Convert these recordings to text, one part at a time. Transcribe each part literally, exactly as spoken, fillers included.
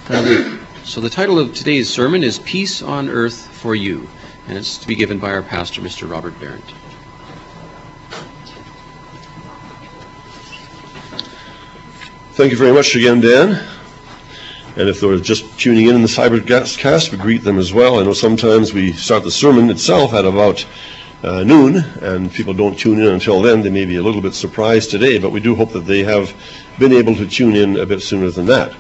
Um, so the title of today's sermon is Peace on Earth for You, and it's to be given by our pastor, Mister Robert Barrett. Thank you very much again, Dan. And if they're just tuning in in the Cybercast, we greet them as well. I know sometimes we start the sermon itself at about uh, noon, and people don't tune in until then. They may be a little bit surprised today, but we do hope that they have been able to tune in a bit sooner than that.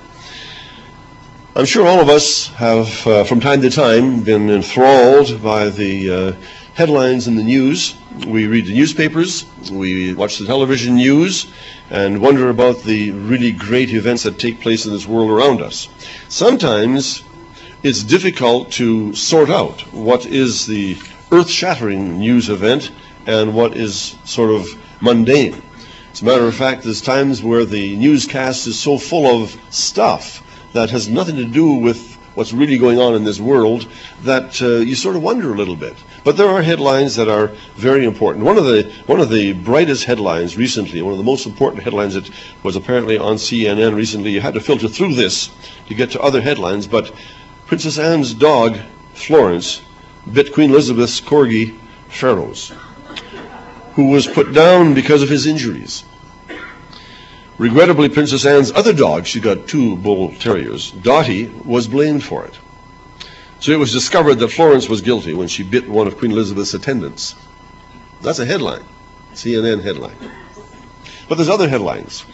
I'm sure all of us have, uh, from time to time, been enthralled by the uh, headlines in the news. We read the newspapers, we watch the television news, and wonder about the really great events that take place in this world around us. Sometimes it's difficult to sort out what is the earth-shattering news event and what is sort of mundane. As a matter of fact, there's times where the newscast is so full of stuff that has nothing to do with what's really going on in this world that uh, you sort of wonder a little bit. But there are headlines that are very important. One of the one of the brightest headlines recently, one of the most important headlines that was apparently on C N N recently, you had to filter through this to get to other headlines, but Princess Anne's dog, Florence, bit Queen Elizabeth's corgi, Pharaohs, who was put down because of his injuries. Regrettably, Princess Anne's other dog, she got two bull terriers, Dottie, was blamed for it. So it was discovered that Florence was guilty when she bit one of Queen Elizabeth's attendants. That's a headline, C N N headline. But there's other headlines.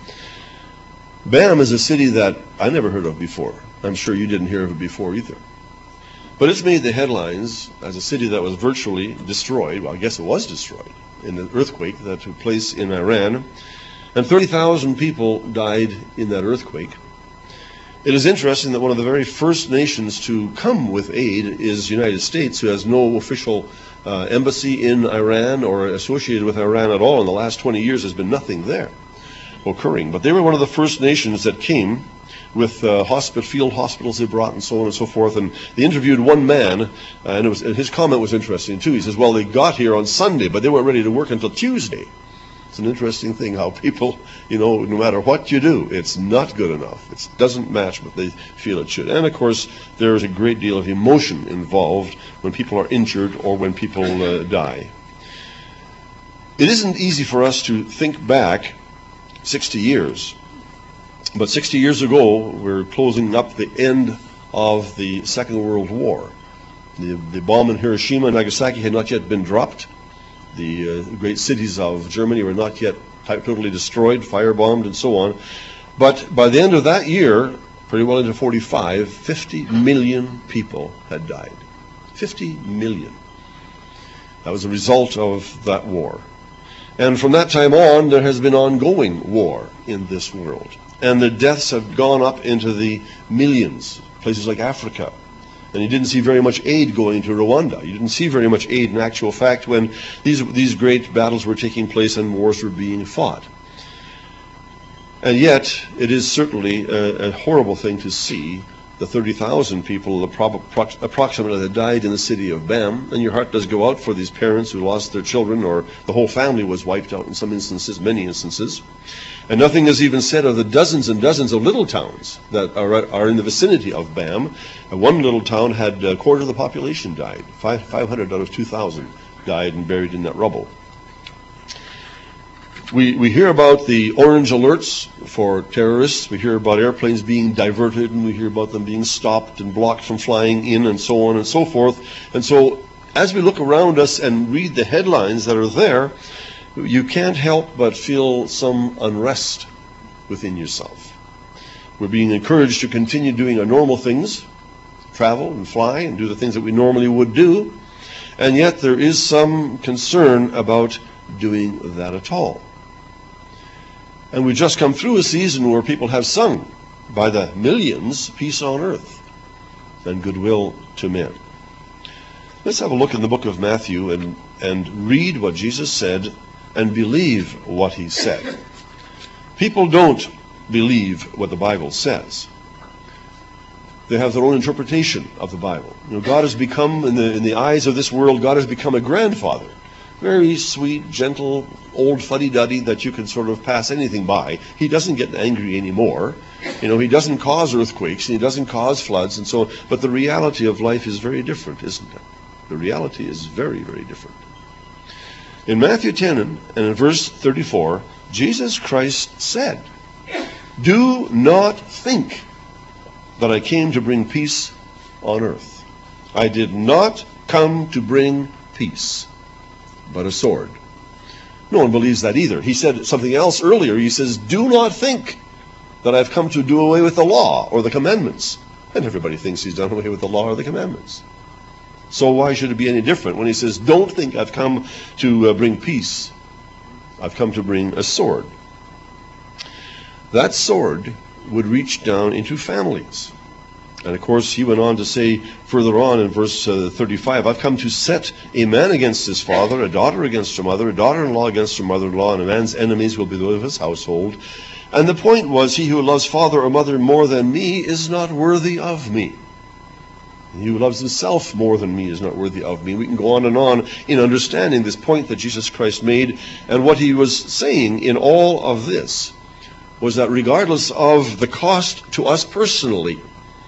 Bam is a city that I never heard of before. I'm sure you didn't hear of it before either. But it's made the headlines as a city that was virtually destroyed. Well, I guess it was destroyed in an earthquake that took place in Iran. And thirty thousand people died in that earthquake. It is interesting that one of the very first nations to come with aid is the United States, who has no official uh, embassy in Iran or associated with Iran at all. In the last twenty years, there's been nothing there occurring. But they were one of the first nations that came with uh, hospital, field hospitals they brought and so on and so forth. And they interviewed one man, uh, and, it was, and his comment was interesting too. He says, well, they got here on Sunday, but they weren't ready to work until Tuesday. It's an interesting thing how people, you know, no matter what you do, it's not good enough. It doesn't match what they feel it should. And, of course, there's a great deal of emotion involved when people are injured or when people uh, die. It isn't easy for us to think back sixty years. But sixty years ago, we're closing up the end of the Second World War. The, the bomb in Hiroshima and Nagasaki had not yet been dropped. The uh, great cities of Germany were not yet totally destroyed, firebombed, and so on. But by the end of that year, pretty well into forty-five, fifty million people had died. fifty million. That was a result of that war. And from that time on, there has been ongoing war in this world. And the deaths have gone up into the millions, places like Africa. And you didn't see very much aid going to Rwanda. You didn't see very much aid in actual fact when these, these great battles were taking place and wars were being fought. And yet, it is certainly a, a horrible thing to see the thirty thousand people approximately that died in the city of Bam. And your heart does go out for these parents who lost their children, or the whole family was wiped out in some instances, many instances. And nothing is even said of the dozens and dozens of little towns that are, are in the vicinity of Bam. And one little town had a quarter of the population died. Five, 500 out of two thousand died and buried in that rubble. We, we hear about the orange alerts for terrorists. We hear about airplanes being diverted, and we hear about them being stopped and blocked from flying in, and so on and so forth. And so as we look around us and read the headlines that are there, you can't help but feel some unrest within yourself. We're being encouraged to continue doing our normal things, travel and fly and do the things that we normally would do, and yet there is some concern about doing that at all. And we've just come through a season where people have sung by the millions, peace on earth and goodwill to men. Let's have a look in the book of Matthew and, and read what Jesus said and believe what he said. People don't believe what the Bible says. They have their own interpretation of the Bible. You know, God has become, in the, in the eyes of this world, God has become a grandfather very sweet, gentle, old fuddy-duddy that you can sort of pass anything by. He doesn't get angry anymore. You know, he doesn't cause earthquakes, and he doesn't cause floods, and so on. But the reality of life is very different, isn't it? The reality is very, very different. In Matthew ten and in verse thirty-four, Jesus Christ said, "Do not think that I came to bring peace on earth. I did not come to bring peace, but a sword." No one believes that either. He said something else earlier. He says, "Do not think that I've come to do away with the law or the commandments." And everybody thinks he's done away with the law or the commandments. So why should it be any different when he says, "Don't think I've come to uh, bring peace. I've come to bring a sword"? That sword would reach down into families. And of course, he went on to say further on in verse uh, thirty-five, "I've come to set a man against his father, a daughter against her mother, a daughter-in-law against her mother-in-law, and a man's enemies will be those of his household." And the point was, he who loves father or mother more than me is not worthy of me. And he who loves himself more than me is not worthy of me. We can go on and on in understanding this point that Jesus Christ made. And what he was saying in all of this was that regardless of the cost to us personally,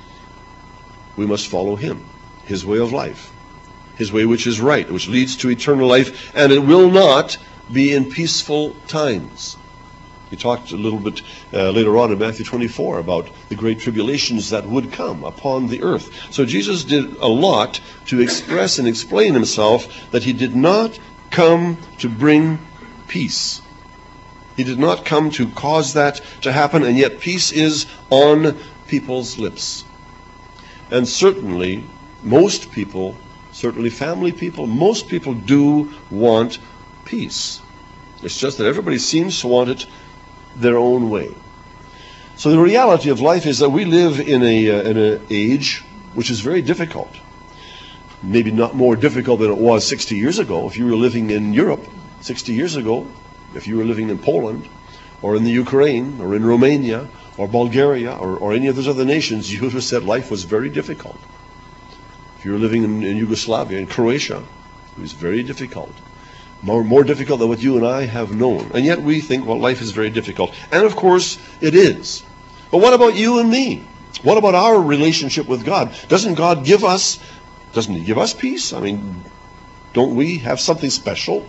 we must follow him, his way of life, his way which is right, which leads to eternal life, and it will not be in peaceful times. He talked a little bit uh, later on in Matthew twenty-four about the great tribulations that would come upon the earth. So Jesus did a lot to express and explain himself that he did not come to bring peace. He did not come to cause that to happen, and yet peace is on people's lips. And certainly, most people, certainly family people, most people do want peace. It's just that everybody seems to want it their own way. So the reality of life is that we live in a uh, in an age which is very difficult. Maybe not more difficult than it was sixty years ago. If you were living in Europe sixty years ago, if you were living in Poland, or in the Ukraine, or in Romania, or Bulgaria, or, or any of those other nations, you would have said life was very difficult. If you were living in, in Yugoslavia, in Croatia, it was very difficult. More, more difficult than what you and I have known. And yet we think, well, life is very difficult. And of course, it is. But what about you and me? What about our relationship with God? Doesn't God give us, doesn't he give us peace? I mean, don't we have something special?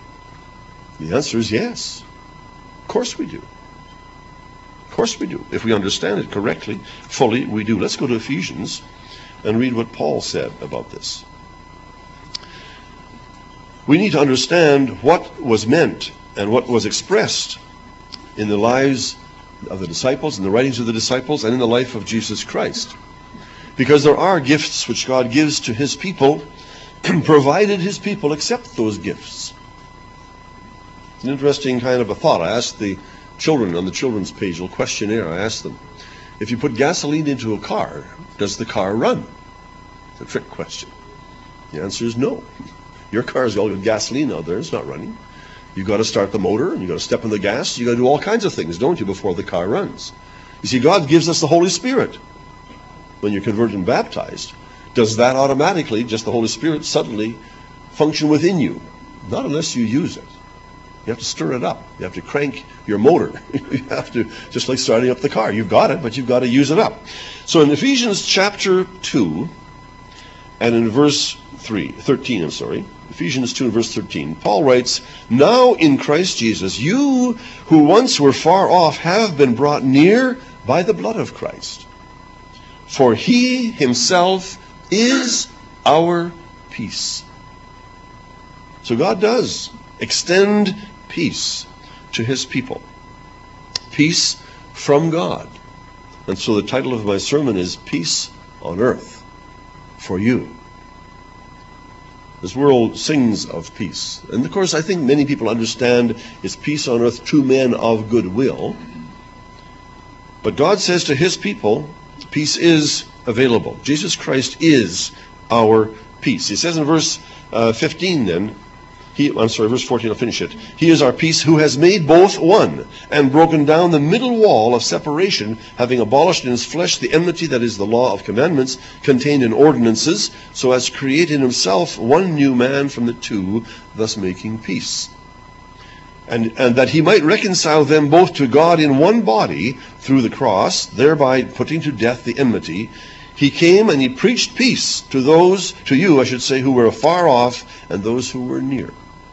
The answer is yes. Of course we do. Of course we do. If we understand it correctly, fully, we do. Let's go to Ephesians and read what Paul said about this. We need to understand what was meant and what was expressed in the lives of the disciples, in the writings of the disciples, and in the life of Jesus Christ. Because there are gifts which God gives to his people, provided his people accept those gifts. It's an interesting kind of a thought. I asked the children on the children's page, a little questionnaire, I asked them, if you put gasoline into a car, does the car run? It's a trick question. The answer is no. Your car's got gasoline out there, it's not running. You've got to start the motor, and you've got to step on the gas. You've got to do all kinds of things, don't you, before the car runs. You see, God gives us the Holy Spirit. When you're converted and baptized, does that automatically, just the Holy Spirit, suddenly function within you? Not unless you use it. You have to stir it up. You have to crank your motor. You have to, just like starting up the car. You've got it, but you've got to use it up. So in Ephesians chapter two, and in verse three, thirteen, I'm sorry, Ephesians two and verse thirteen, Paul writes, "Now in Christ Jesus, you who once were far off have been brought near by the blood of Christ. For he himself is our peace." So God does extend peace to his people. Peace from God. And so the title of my sermon is Peace on Earth for You. This world sings of peace. And of course, I think many people understand it's peace on earth to men of goodwill. But God says to his people, peace is available. Jesus Christ is our peace. He says in verse uh, fifteen then, He, I'm sorry, verse fourteen, I'll finish it. He is our peace, who has made both one, and broken down the middle wall of separation, having abolished in his flesh the enmity, that is, the law of commandments, contained in ordinances, so as to create in himself one new man from the two, thus making peace. And, and that he might reconcile them both to God in one body through the cross, thereby putting to death the enmity. He came and he preached peace to those, to you, I should say, who were afar off, and those who were near.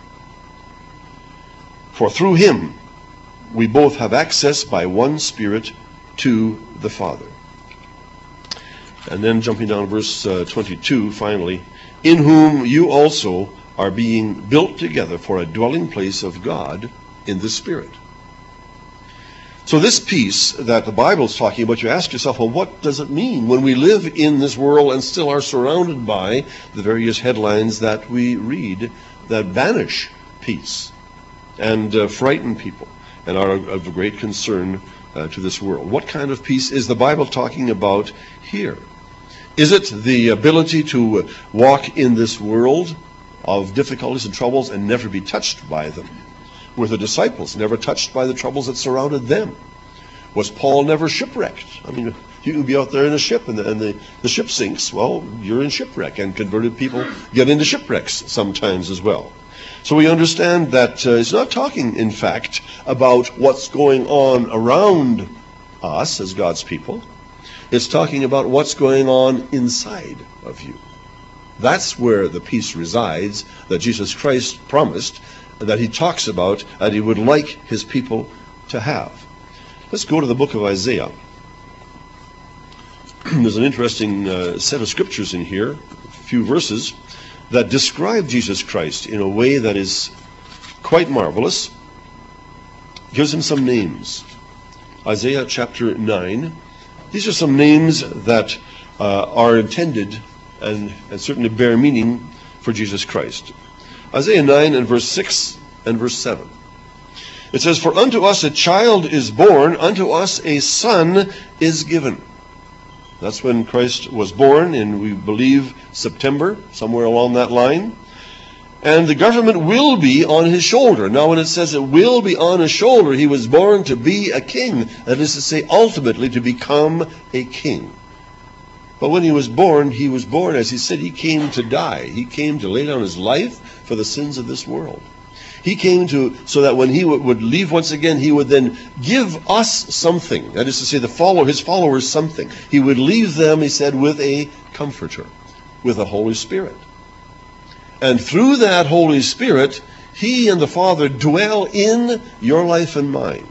For through him we both have access by one Spirit to the Father. And then jumping down to verse uh, twenty-two, finally, in whom you also are being built together for a dwelling place of God in the Spirit. So this peace that the Bible is talking about, you ask yourself, well, what does it mean when we live in this world and still are surrounded by the various headlines that we read that banish peace and uh, frighten people and are of great concern uh, to this world? What kind of peace is the Bible talking about here? Is it the ability to walk in this world of difficulties and troubles and never be touched by them? Were the disciples never touched by the troubles that surrounded them? Was Paul never shipwrecked? I mean, you can be out there in a ship and, the, and the, the ship sinks. Well, you're in shipwreck, and converted people get into shipwrecks sometimes as well. So we understand that uh, it's not talking, in fact, about what's going on around us as God's people. It's talking about what's going on inside of you. That's where the peace resides that Jesus Christ promised, that he talks about, that he would like his people to have. Let's go to the book of Isaiah. There's an interesting uh, set of scriptures in here, a few verses, that describe Jesus Christ in a way that is quite marvelous. Gives him some names. Isaiah chapter nine. These are some names that uh, are intended and, and certainly bear meaning for Jesus Christ. Isaiah nine and verse six and verse seven. It says, for unto us a child is born, unto us a son is given. That's when Christ was born in, we believe, September, somewhere along that line. And the government will be on his shoulder. Now, when it says it will be on his shoulder, he was born to be a king. That is to say, ultimately to become a king. But when he was born, he was born, as he said, he came to die. He came to lay down his life for the sins of this world. He came to, so that when he w- would leave once again, he would then give us something. That is to say, the follower, his followers something. He would leave them, he said, with a comforter, with the Holy Spirit. And through that Holy Spirit, he and the Father dwell in your life and mine.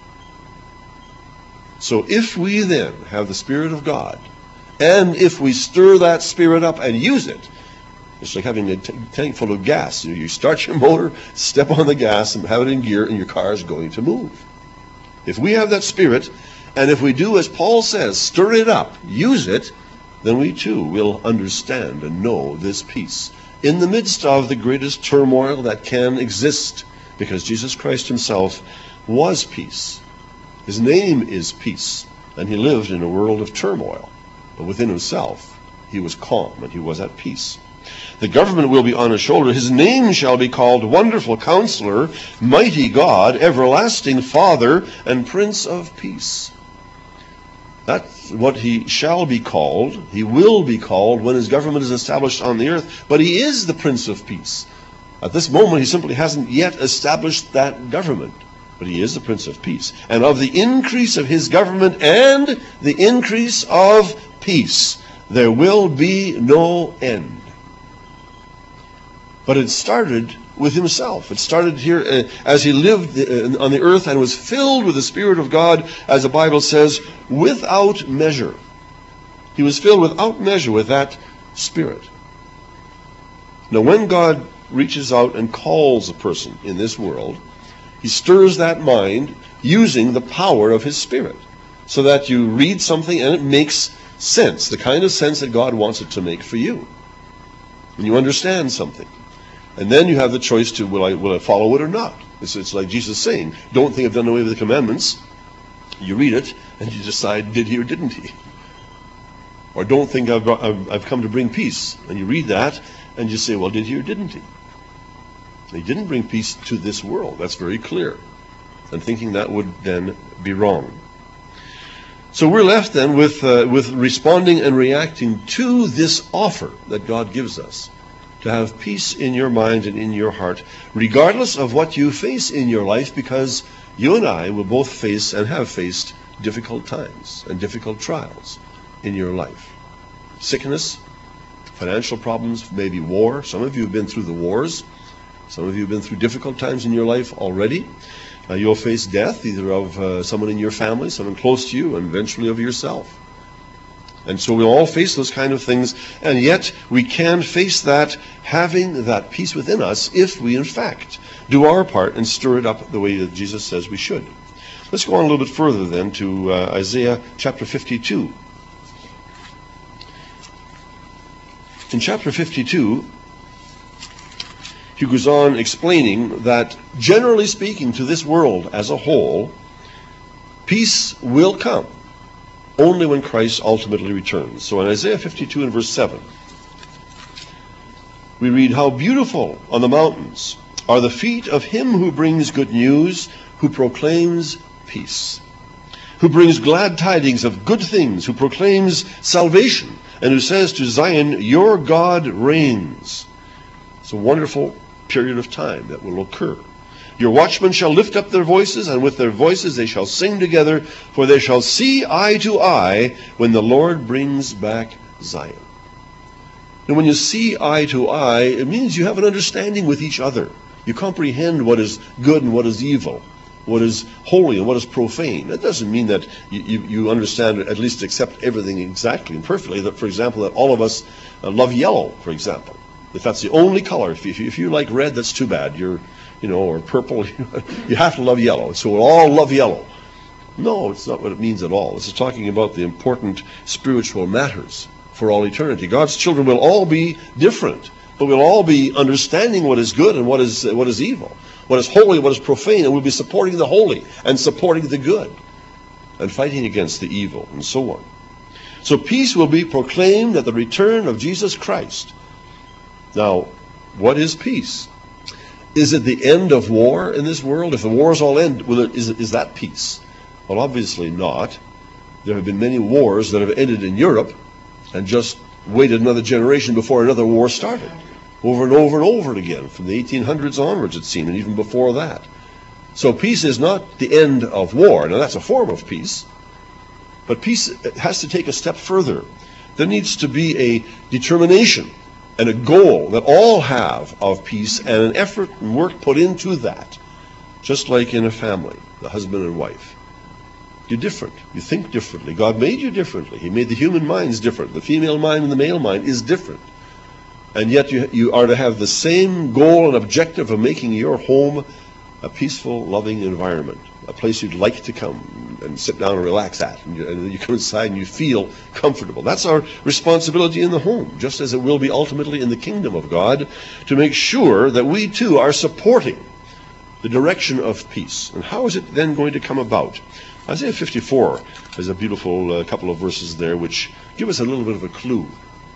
So if we then have the Spirit of God, and if we stir that Spirit up and use it, it's like having a t- tank full of gas. You, you start your motor, step on the gas, and have it in gear, and your car is going to move. If we have that Spirit, and if we do as Paul says, stir it up, use it, then we too will understand and know this peace in the midst of the greatest turmoil that can exist, because Jesus Christ himself was peace. His name is peace, and he lived in a world of turmoil. But within himself, he was calm, and he was at peace. The government will be on his shoulder. His name shall be called Wonderful Counselor, Mighty God, Everlasting Father, and Prince of Peace. That's what he shall be called. He will be called when his government is established on the earth. But he is the Prince of Peace. At this moment, he simply hasn't yet established that government. But he is the Prince of Peace. And of the increase of his government and the increase of peace, there will be no end. But it started with himself. It started here uh, as he lived uh, on the earth and was filled with the Spirit of God, as the Bible says, without measure. He was filled without measure with that Spirit. Now, when God reaches out and calls a person in this world, he stirs that mind using the power of his Spirit, so that you read something and it makes sense, the kind of sense that God wants it to make for you. And you understand something. And then you have the choice to, will I, will I follow it or not? It's, it's like Jesus saying, don't think I've done away with the commandments. You read it, and you decide, did he or didn't he? Or don't think I've, brought, I've, I've come to bring peace. And you read that, and you say, well, did he or didn't he? He didn't bring peace to this world. That's very clear. And thinking that would then be wrong. So we're left then with, uh, with responding and reacting to this offer that God gives us, to have peace in your mind and in your heart, regardless of what you face in your life, because you and I will both face and have faced difficult times and difficult trials in your life. Sickness, financial problems, maybe war. Some of you have been through the wars. Some of you have been through difficult times in your life already. Uh, you'll face death, either of uh, someone in your family, someone close to you, and eventually of yourself. And so we'll all face those kind of things, and yet we can face that having that peace within us if we, in fact, do our part and stir it up the way that Jesus says we should. Let's go on a little bit further then to uh, Isaiah chapter fifty-two. In chapter fifty-two, he goes on explaining that, generally speaking, to this world as a whole, peace will come only when Christ ultimately returns. So in Isaiah fifty-two and verse seven, we read, "How beautiful on the mountains are the feet of him who brings good news, who proclaims peace, who brings glad tidings of good things, who proclaims salvation, and who says to Zion, your God reigns." It's a wonderful period of time that will occur. "Your watchmen shall lift up their voices, and with their voices they shall sing together, for they shall see eye to eye when the Lord brings back Zion." And when you see eye to eye, it means you have an understanding with each other. You comprehend what is good and what is evil, what is holy and what is profane. That doesn't mean that you, you, you understand, at least accept everything exactly and perfectly. That, for example, that all of us uh, love yellow, for example. If that's the only color, if you, if you like red, that's too bad. You're, you know, or purple, you have to love yellow. So we'll all love yellow. No, it's not what it means at all. This is talking about the important spiritual matters for all eternity. God's children will all be different, but we'll all be understanding what is good and what is what is evil, what is holy, what is profane, and we'll be supporting the holy and supporting the good and fighting against the evil and so on. So peace will be proclaimed at the return of Jesus Christ. Now, what is peace? Is it the end of war in this world? If the wars all end, well, is, is that peace? Well, obviously not. There have been many wars that have ended in Europe and just waited another generation before another war started. Over and over and over again, from the eighteen hundreds onwards, it seemed, and even before that. So peace is not the end of war. Now, that's a form of peace. But peace has to take a step further. There needs to be a determination and a goal that all have of peace, and an effort and work put into that. Just like in a family, the husband and wife. You're different. You think differently. God made you differently. He made the human minds different. The female mind and the male mind is different. And yet you, you are to have the same goal and objective of making your home a peaceful, loving environment. A place you'd like to come and sit down and relax at. And you, and you come inside and you feel comfortable. That's our responsibility in the home, just as it will be ultimately in the kingdom of God, to make sure that we too are supporting the direction of peace. And how is it then going to come about? Isaiah fifty-four has a beautiful uh, couple of verses there which give us a little bit of a clue.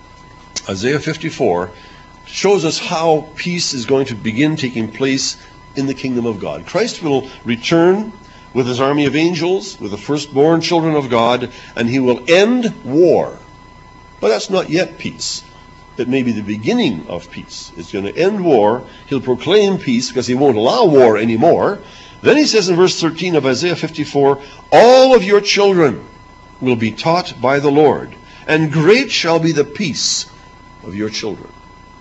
Isaiah fifty-four shows us how peace is going to begin taking place in the kingdom of God. Christ will return with his army of angels, with the firstborn children of God, and he will end war. But that's not yet peace. It may be the beginning of peace. It's going to end war. He'll proclaim peace because he won't allow war anymore. Then he says in verse thirteen of Isaiah fifty-four, all of your children will be taught by the Lord, and great shall be the peace of your children.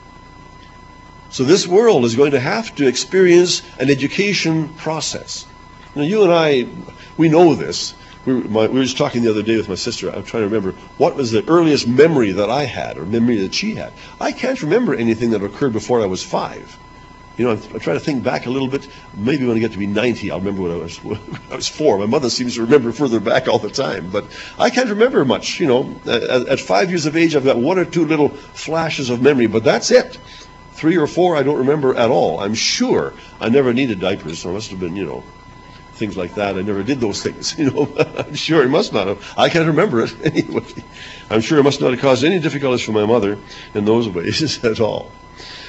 So this world is going to have to experience an education process. Now, you and I, we know this. We were, my, we were just talking the other day with my sister. I'm trying to remember what was the earliest memory that I had, or memory that she had. I can't remember anything that occurred before I was five. You know, I'm, I'm trying to think back a little bit. Maybe when I get to be ninety, I'll remember when I was when I was four. My mother seems to remember further back all the time. But I can't remember much. You know, at, at five years of age, I've got one or two little flashes of memory, but that's it. Three or four, I don't remember at all. I'm sure I never needed diapers, so it must have been, you know, things like that. I never did those things, you know. I'm sure it must not have. I can't remember it anyway. I'm sure it must not have caused any difficulties for my mother in those ways at all.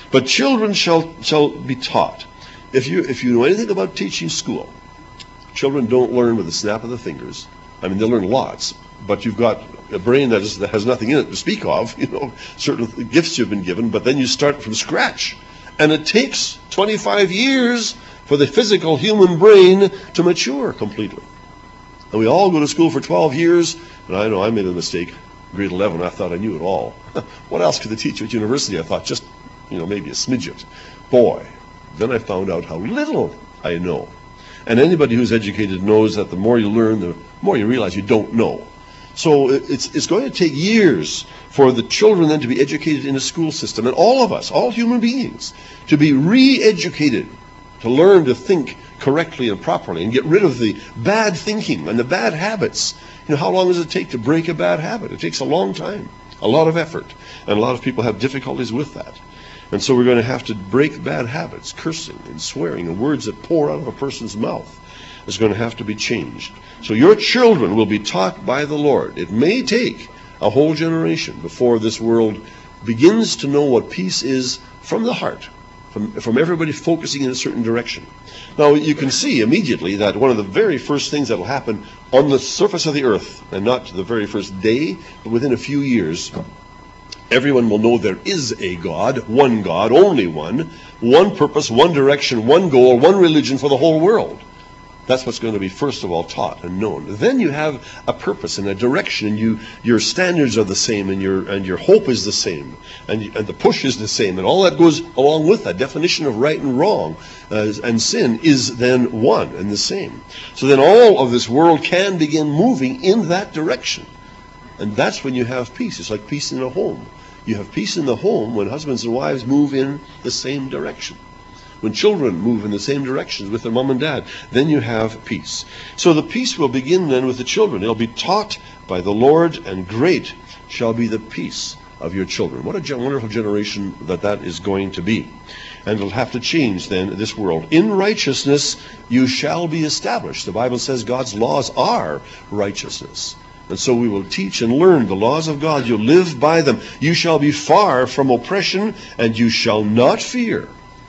But children shall shall be taught. If you if you know anything about teaching school, children don't learn with a snap of the fingers. I mean, they learn lots, but you've got a brain that, is, that has nothing in it to speak of. You know, certain gifts you've been given, but then you start from scratch, and it takes twenty-five years for the physical human brain to mature completely. And we all go to school for twelve years, and I know I made a mistake. Grade eleven, I thought I knew it all. What else could they teach you at university? I thought just, you know, maybe a smidget. Boy, then I found out how little I know. And anybody who's educated knows that the more you learn, the more you realize you don't know. So it's, it's going to take years for the children then to be educated in a school system, and all of us, all human beings, to be re-educated, to learn to think correctly and properly and get rid of the bad thinking and the bad habits. You know, how long does it take to break a bad habit? It takes a long time, a lot of effort, and a lot of people have difficulties with that. And so we're going to have to break bad habits, cursing and swearing and words that pour out of a person's mouth is going to have to be changed. So your children will be taught by the Lord. It may take a whole generation before this world begins to know what peace is from the heart, from, from everybody focusing in a certain direction. Now, you can see immediately that one of the very first things that will happen on the surface of the earth, and not the very first day, but within a few years, everyone will know there is a God, one God, only one, one purpose, one direction, one goal, one religion for the whole world. That's what's going to be first of all taught and known. Then you have a purpose and a direction, and you your standards are the same, and your and your hope is the same, and, and the push is the same, and all that goes along with that. Definition of right and wrong uh, and sin is then one and the same. So then all of this world can begin moving in that direction, and that's when you have peace. It's like peace in a home. You have peace in the home when husbands and wives move in the same direction. When children move in the same directions with their mom and dad, then you have peace. So the peace will begin then with the children. They'll be taught by the Lord, and great shall be the peace of your children. What a wonderful generation that that is going to be. And it'll have to change then this world. In righteousness you shall be established. The Bible says God's laws are righteousness. And so we will teach and learn the laws of God. You'll live by them. You shall be far from oppression, and you shall not fear.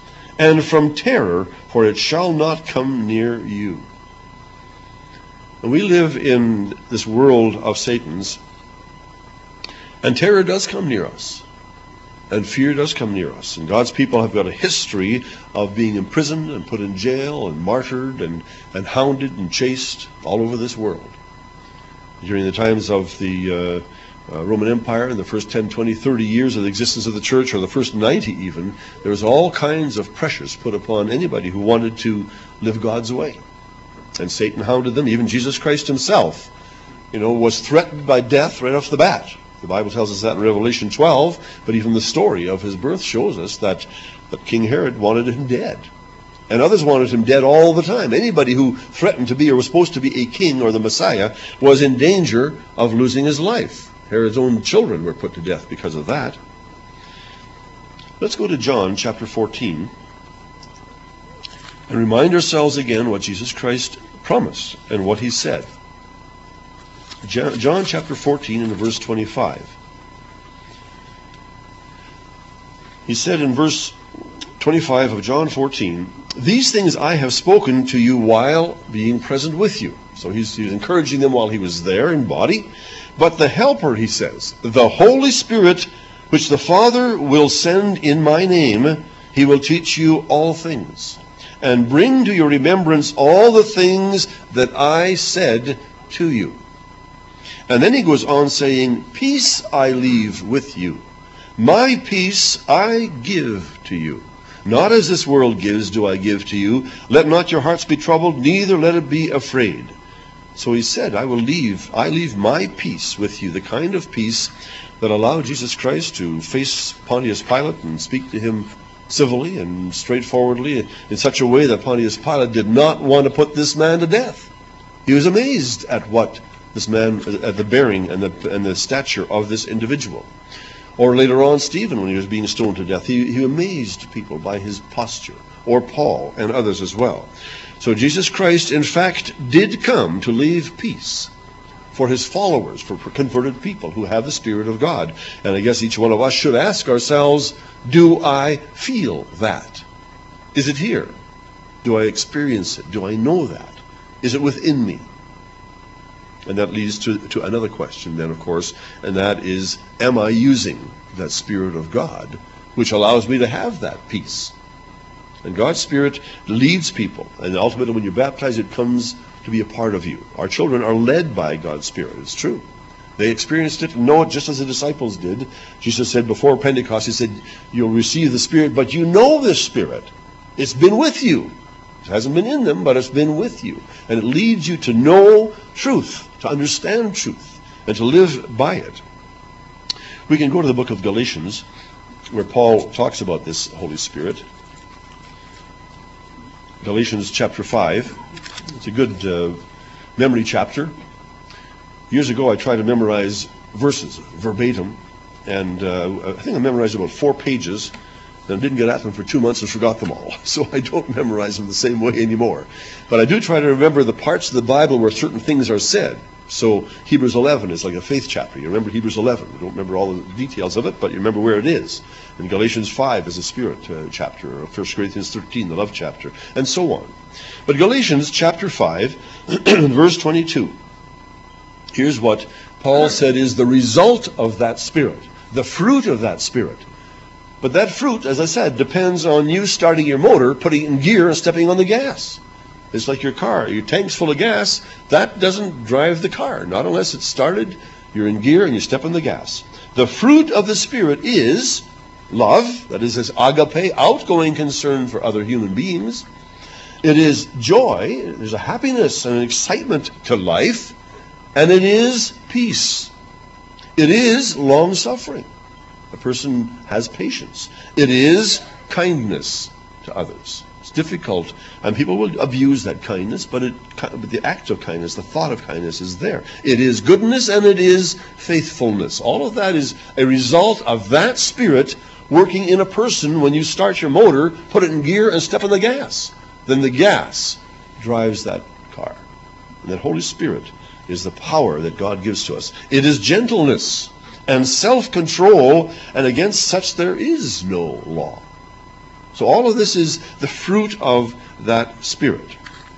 And from terror, for it shall not come near you. And we live in this world of Satan's, and terror does come near us, and fear does come near us. And God's people have got a history of being imprisoned and put in jail and martyred and, and hounded and chased all over this world. During the times of the uh, Uh, Roman Empire in the first ten, twenty, thirty years of the existence of the church, or the first ninety even, there was all kinds of pressures put upon anybody who wanted to live God's way. And Satan hounded them. Even Jesus Christ himself, you know, was threatened by death right off the bat. The Bible tells us that in Revelation twelve, but even the story of his birth shows us that, that King Herod wanted him dead. And others wanted him dead all the time. Anybody who threatened to be or was supposed to be a king or the Messiah was in danger of losing his life. Herod's own children were put to death because of that. Let's go to John chapter fourteen and remind ourselves again what Jesus Christ promised and what he said. John chapter fourteen and verse twenty-five. He said in verse twenty-five of John fourteen, "These things I have spoken to you while being present with you." So he's, he's encouraging them while he was there in body. "But the Helper," he says, "the Holy Spirit, which the Father will send in my name, he will teach you all things, and bring to your remembrance all the things that I said to you." And then he goes on saying, "Peace I leave with you. My peace I give to you. Not as this world gives do I give to you. Let not your hearts be troubled, neither let it be afraid." So he said, I will leave, I leave my peace with you, the kind of peace that allowed Jesus Christ to face Pontius Pilate and speak to him civilly and straightforwardly in such a way that Pontius Pilate did not want to put this man to death. He was amazed at what this man, at the bearing and the, and the stature of this individual. Or later on, Stephen, when he was being stoned to death, he, he amazed people by his posture, or Paul and others as well. So Jesus Christ, in fact, did come to leave peace for his followers, for converted people who have the Spirit of God. And I guess each one of us should ask ourselves, do I feel that? Is it here? Do I experience it? Do I know that? Is it within me? And that leads to, to another question then, of course, and that is, am I using that Spirit of God, which allows me to have that peace? And God's Spirit leads people, and ultimately when you're baptized, it comes to be a part of you. Our children are led by God's Spirit. It's true. They experienced it and know it just as the disciples did. Jesus said before Pentecost, he said, you'll receive the Spirit, but you know this Spirit. It's been with you. It hasn't been in them, but it's been with you. And it leads you to know truth, to understand truth, and to live by it. We can go to the book of Galatians, where Paul talks about this Holy Spirit. Galatians chapter five. It's a good uh, memory chapter. Years ago, I tried to memorize verses verbatim, and uh, I think I memorized about four pages, and I didn't get at them for two months and forgot them all. So I don't memorize them the same way anymore. But I do try to remember the parts of the Bible where certain things are said. So Hebrews eleven is like a faith chapter. You remember Hebrews eleven. You don't remember all the details of it, but you remember where it is. And Galatians five is a spirit uh, chapter, or First Corinthians thirteen, the love chapter, and so on. But Galatians chapter five, verse twenty-two, here's what Paul said is the result of that Spirit, the fruit of that Spirit. But that fruit, as I said, depends on you starting your motor, putting it in gear, and stepping on the gas. It's like your car. Your tank's full of gas. That doesn't drive the car. Not unless it's started, you're in gear, and you step on the gas. The fruit of the Spirit is love, that is this agape, outgoing concern for other human beings. It is joy. There's a happiness and an excitement to life. And it is peace. It is long-suffering. A person has patience. It is kindness to others. It's difficult, and people will abuse that kindness, but, it, but the act of kindness, the thought of kindness is there. It is goodness and it is faithfulness. All of that is a result of that Spirit working in a person. When you start your motor, put it in gear and step on the gas. Then the gas drives that car. And that Holy Spirit is the power that God gives to us. It is gentleness and self-control, and against such there is no law. So all of this is the fruit of that Spirit.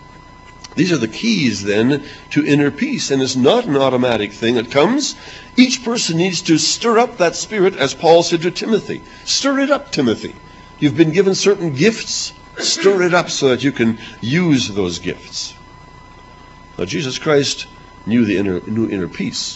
These are the keys then to inner peace, and it's not an automatic thing that comes. Each person needs to stir up that Spirit, as Paul said to Timothy. Stir it up, Timothy. You've been given certain gifts. Stir it up so that you can use those gifts. Now, Jesus Christ knew the inner, knew inner peace.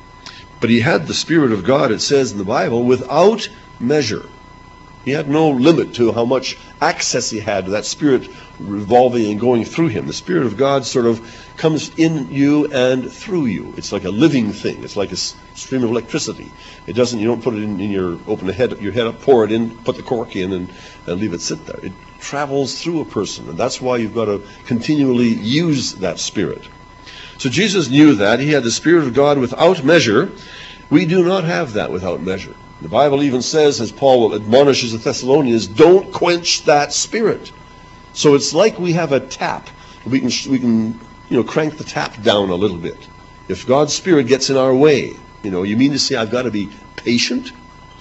But he had the Spirit of God, it says in the Bible, without measure. He had no limit to how much access he had to that Spirit revolving and going through him. The Spirit of God sort of comes in you and through you. It's like a living thing. It's like a stream of electricity. It doesn't, you don't put it in, in your, open the head, your head up, pour it in, put the cork in, and, and leave it sit there. It travels through a person, and that's why you've got to continually use that Spirit. So Jesus knew that. He had the Spirit of God without measure. We do not have that without measure. The Bible even says, as Paul admonishes the Thessalonians, don't quench that Spirit. So it's like we have a tap. We can, we can you know, crank the tap down a little bit. If God's Spirit gets in our way, you know, you mean to say I've got to be patient?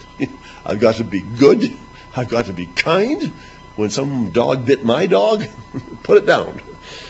I've got to be good? I've got to be kind? When some dog bit my dog? Put it down.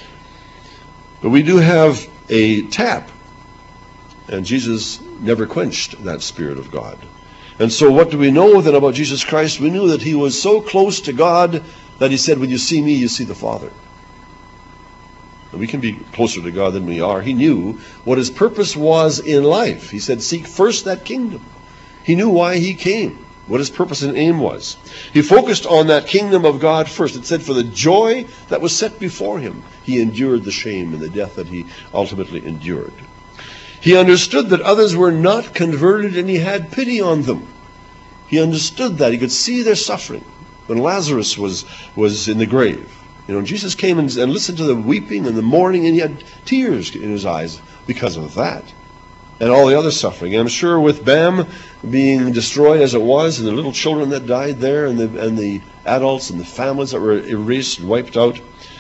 But we do have a tap. And Jesus never quenched that Spirit of God. And so what do we know then about Jesus Christ? We knew that he was so close to God that he said, when you see me, you see the Father. And we can be closer to God than we are. He knew what his purpose was in life. He said, seek first that kingdom. He knew why he came, what his purpose and aim was. He focused on that kingdom of God first. It said, for the joy that was set before him, he endured the shame and the death that he ultimately endured. He understood that others were not converted, and he had pity on them. He understood that. He could see their suffering when Lazarus was, was in the grave. You know, Jesus came and, and listened to the weeping and the mourning, and he had tears in his eyes because of that. And all the other suffering. And I'm sure with Bam being destroyed as it was, and the little children that died there, and the, and the adults and the families that were erased and wiped out,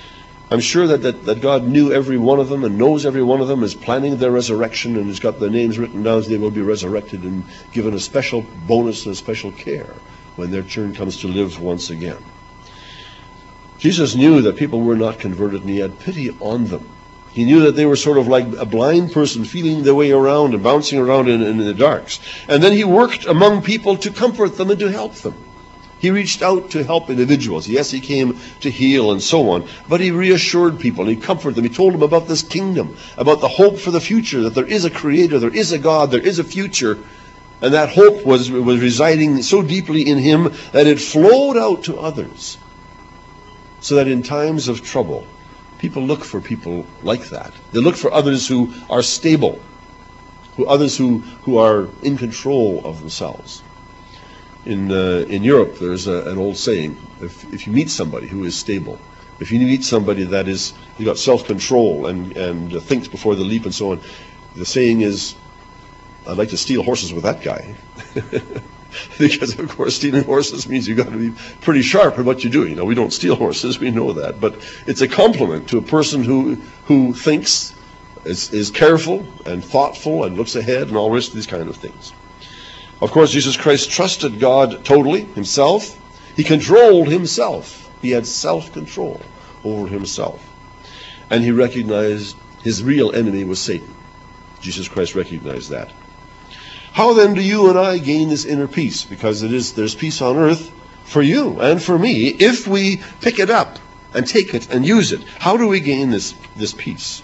I'm sure that, that, that God knew every one of them and knows every one of them, is planning their resurrection, and has got their names written down so they will be resurrected and given a special bonus and a special care when their turn comes to live once again. Jesus knew that people were not converted, and he had pity on them. He knew that they were sort of like a blind person feeling their way around and bouncing around in, in the darks. And then he worked among people to comfort them and to help them. He reached out to help individuals. Yes, he came to heal and so on, but he reassured people and he comforted them. He told them about this kingdom, about the hope for the future, that there is a creator, there is a God, there is a future. And that hope was, was residing so deeply in him that it flowed out to others. So that in times of trouble, people look for people like that. They look for others who are stable, who others who, who are in control of themselves. In uh, in Europe, there's a, an old saying: if if you meet somebody who is stable, if you meet somebody that is you got self-control and and uh, thinks before the leap and so on, the saying is, "I'd like to steal horses with that guy," because of course stealing horses means you've got to be pretty sharp in what you do. You know, we don't steal horses, we know that, but it's a compliment to a person who who thinks, is is careful and thoughtful and looks ahead and all the rest of these kind of things. Of course, Jesus Christ trusted God totally, himself. He controlled himself. He had self-control over himself. And he recognized his real enemy was Satan. Jesus Christ recognized that. How then do you and I gain this inner peace? Because it is there's peace on earth for you and for me if we pick it up and take it and use it. How do we gain this, this peace?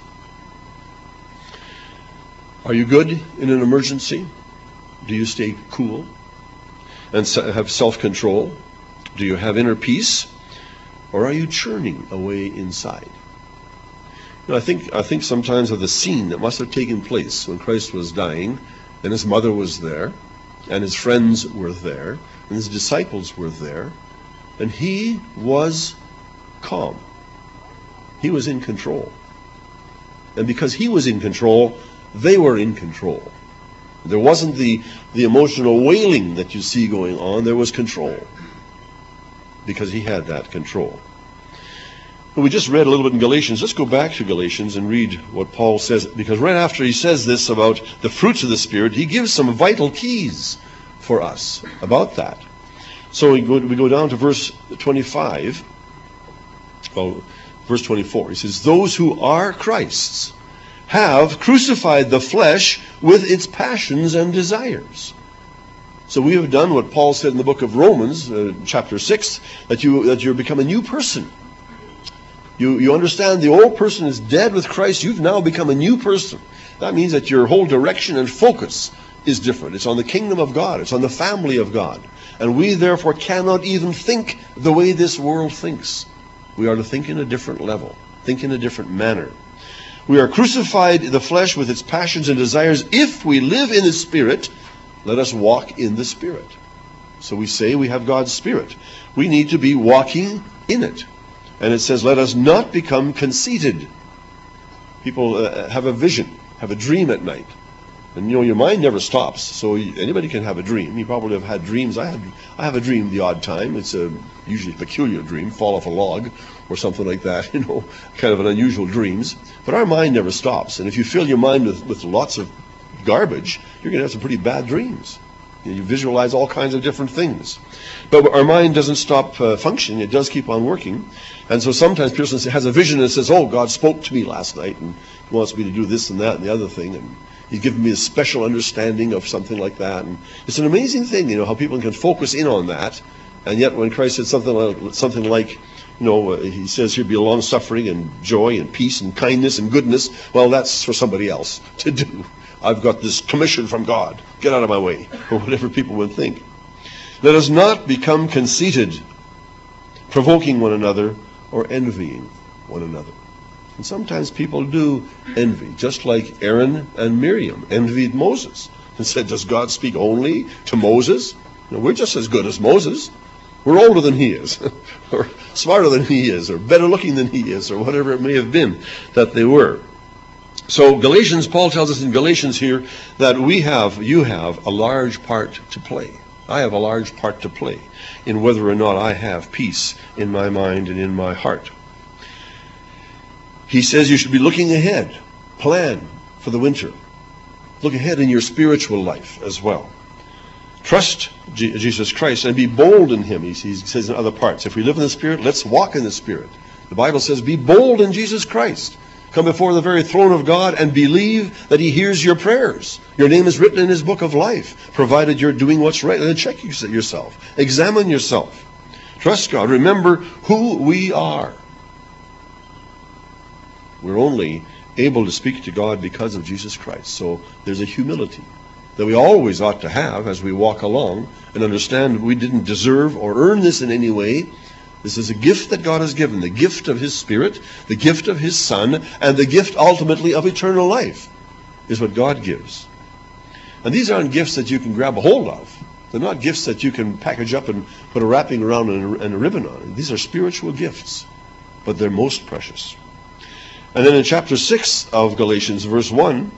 Are you good in an emergency? Do you stay cool and have self-control? Do you have inner peace? Or are you churning away inside? You know, I think I think sometimes of the scene that must have taken place when Christ was dying, and his mother was there, and his friends were there, and his disciples were there, and he was calm. He was in control. And because he was in control, they were in control. There wasn't the, the emotional wailing that you see going on. There was control. Because he had that control. And we just read a little bit in Galatians. Let's go back to Galatians and read what Paul says. Because right after he says this about the fruits of the Spirit, he gives some vital keys for us about that. So we go, we go down to verse twenty-five. Well, verse twenty-four. He says, those who are Christ's have crucified the flesh with its passions and desires. So we have done what Paul said in the book of Romans, uh, chapter six, that you that you become a new person. You you understand the old person is dead with Christ. You've now become a new person. That means that your whole direction and focus is different. It's on the kingdom of God. It's on the family of God. And we therefore cannot even think the way this world thinks. We are to think in a different level, think in a different manner. We are crucified the flesh with its passions and desires. If we live in the Spirit, let us walk in the Spirit. So we say we have God's Spirit. We need to be walking in it. And it says, let us not become conceited. People uh, have a vision, have a dream at night. And you know, your mind never stops. So anybody can have a dream. You probably have had dreams. I had, I have a dream the odd time. It's a usually a peculiar dream, fall off a log or something like that, you know, kind of an unusual dreams. But our mind never stops. And if you fill your mind with, with lots of garbage, you're going to have some pretty bad dreams. You know, you visualize all kinds of different things. But our mind doesn't stop uh, functioning. It does keep on working. And so sometimes a person has a vision and says, oh, God spoke to me last night and he wants me to do this and that and the other thing. And he's given me a special understanding of something like that. And it's an amazing thing, you know, how people can focus in on that. And yet when Christ said something like, something like you know, uh, he says here, be long-suffering and joy and peace and kindness and goodness. Well, that's for somebody else to do. I've got this commission from God. Get out of my way, or whatever people would think. Let us not become conceited, provoking one another or envying one another. And sometimes people do envy, just like Aaron and Miriam envied Moses and said, does God speak only to Moses? You know, we're just as good as Moses. We're older than he is, or smarter than he is, or better looking than he is, or whatever it may have been that they were. So Galatians, Paul tells us in Galatians here that we have, you have, a large part to play. I have a large part to play in whether or not I have peace in my mind and in my heart. He says you should be looking ahead. Plan for the winter. Look ahead in your spiritual life as well. Trust G- Jesus Christ and be bold in him, he, he says in other parts. If we live in the Spirit, let's walk in the Spirit. The Bible says, be bold in Jesus Christ. Come before the very throne of God and believe that he hears your prayers. Your name is written in his book of life, provided you're doing what's right. And then check yourself. Examine yourself. Trust God. Remember who we are. We're only able to speak to God because of Jesus Christ. So there's a humility that we always ought to have as we walk along and understand we didn't deserve or earn this in any way. This is a gift that God has given, the gift of his Spirit, the gift of his Son, and the gift ultimately of eternal life is what God gives. And these aren't gifts that you can grab a hold of. They're not gifts that you can package up and put a wrapping around and a, and a ribbon on. These are spiritual gifts, but they're most precious. And then in chapter six of Galatians, verse one,